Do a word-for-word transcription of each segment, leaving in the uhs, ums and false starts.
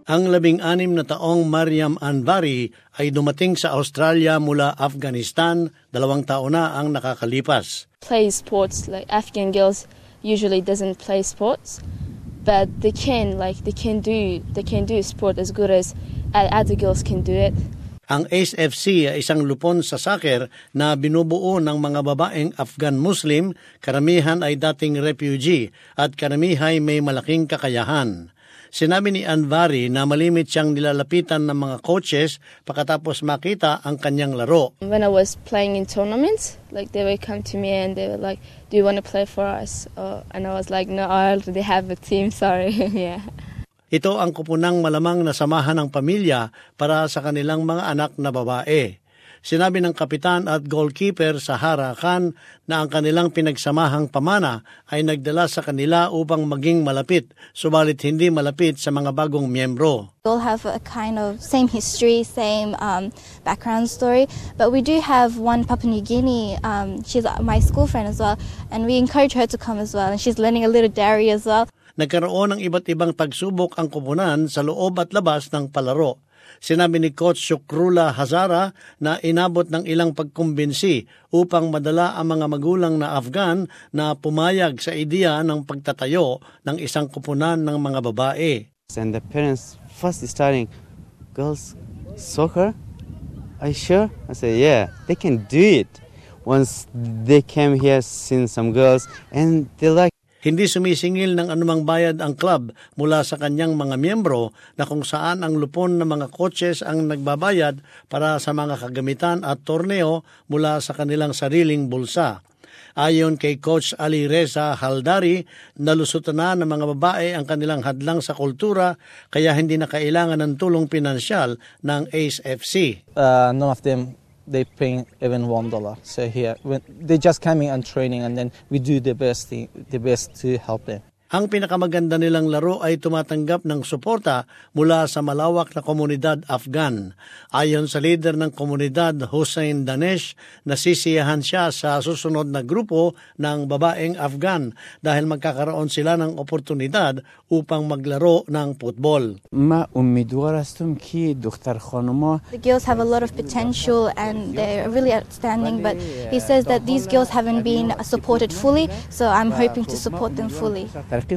Ang labing-anim na taong Mariam Anvari ay dumating sa Australia mula Afghanistan, dalawang taon na ang nakakalipas. Play sports, like Afghan girls usually doesn't play sports, but they can, like they can do, they can do sport as good as other girls can do it. Ang A C E F C ay isang lupon sa soccer na binubuo ng mga babaeng Afghan Muslim, karamihan ay dating refugee at karamihan may malaking kakayahan. Sinabi ni Anvari na malimit siyang nilalapitan ng mga coaches pagkatapos makita ang kanyang laro. When I was playing in tournaments, like they would come to me and they were like, "Do you want to play for us?" Uh, and I was like, "No, I already have a team, sorry." Yeah. Ito ang kupunang malamang na samahan ng pamilya para sa kanilang mga anak na babae. Sinabi ng kapitan at goalkeeper sa Harakan na ang kanilang pinagsamahang pamana ay nagdala sa kanila upang maging malapit, subalit hindi malapit sa mga bagong miyembro. We all have a kind of same history, same um, background story, but we do have one Papua New Guinea, um, she's my school friend as well, and we encourage her to come as well, and she's learning a little Dari as well. Nagkaroon ng iba't ibang pagsubok ang kupunan sa loob at labas ng palaro. Sinabi ni Coach Shukrullah Hazara na inabot ng ilang pagkumbinsi upang madala ang mga magulang na Afghan na pumayag sa ideya ng pagtatayo ng isang kupunan ng mga babae. And the parents first starting, girls soccer? Are you sure? I said, yeah, they can do it. Once they came here, seen some girls, and they like. Hindi sumisingil ng anumang bayad ang club mula sa kanyang mga miyembro na kung saan ang lupon ng mga coaches ang nagbabayad para sa mga kagamitan at torneo mula sa kanilang sariling bulsa. Ayon kay Coach Ali Reza Haldari, nalusutan na ng mga babae ang kanilang hadlang sa kultura kaya hindi na kailangan ng tulong pinansyal ng A C E F C. Uh, none of them they paying even one dollar. So here, when they just coming and training, and then we do the best thing, the best to help them. Ang pinakamaganda nilang laro ay tumatanggap ng suporta mula sa malawak na komunidad Afghan. Ayon sa leader ng komunidad, Hussein Danesh, nasisiyahan siya sa susunod na grupo ng babaeng Afghan dahil magkakaroon sila ng oportunidad upang maglaro ng football. Ma umidwar hastam ki dukhtar khanuma. The girls have a lot of potential and they're really outstanding, but he says that these girls haven't been supported fully, so I'm hoping to support them fully.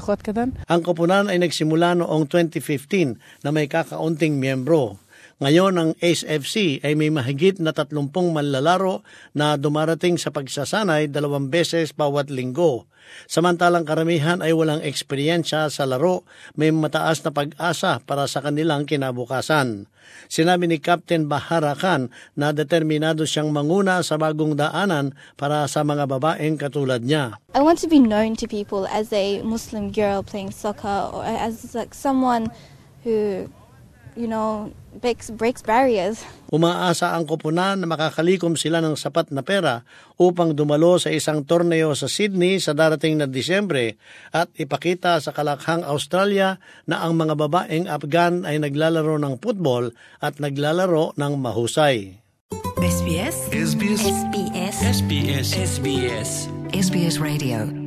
Ang koponan ay nagsimula noong twenty fifteen na may kakaunting miyembro. Ngayon ang A C E F C ay may mahigit na tatlumpung manlalaro na dumarating sa pagsasanay dalawang beses bawat linggo. Samantalang karamihan ay walang eksperyensya sa laro, may mataas na pag-asa para sa kanilang kinabukasan. Sinabi ni Captain Bahara Khan na determinado siyang manguna sa bagong daanan para sa mga babaeng katulad niya. I want to be known to people as a Muslim girl playing soccer, or as like someone who, you know, breaks, breaks barriers. Umaasa ang koponan na makakalikom sila ng sapat na pera upang dumalo sa isang torneo sa Sydney sa darating na Disyembre at ipakita sa kalakhang Australia na ang mga babaeng Afghan ay naglalaro ng football at naglalaro ng mahusay. S B S S B S S B S S B S S B S S B S Radio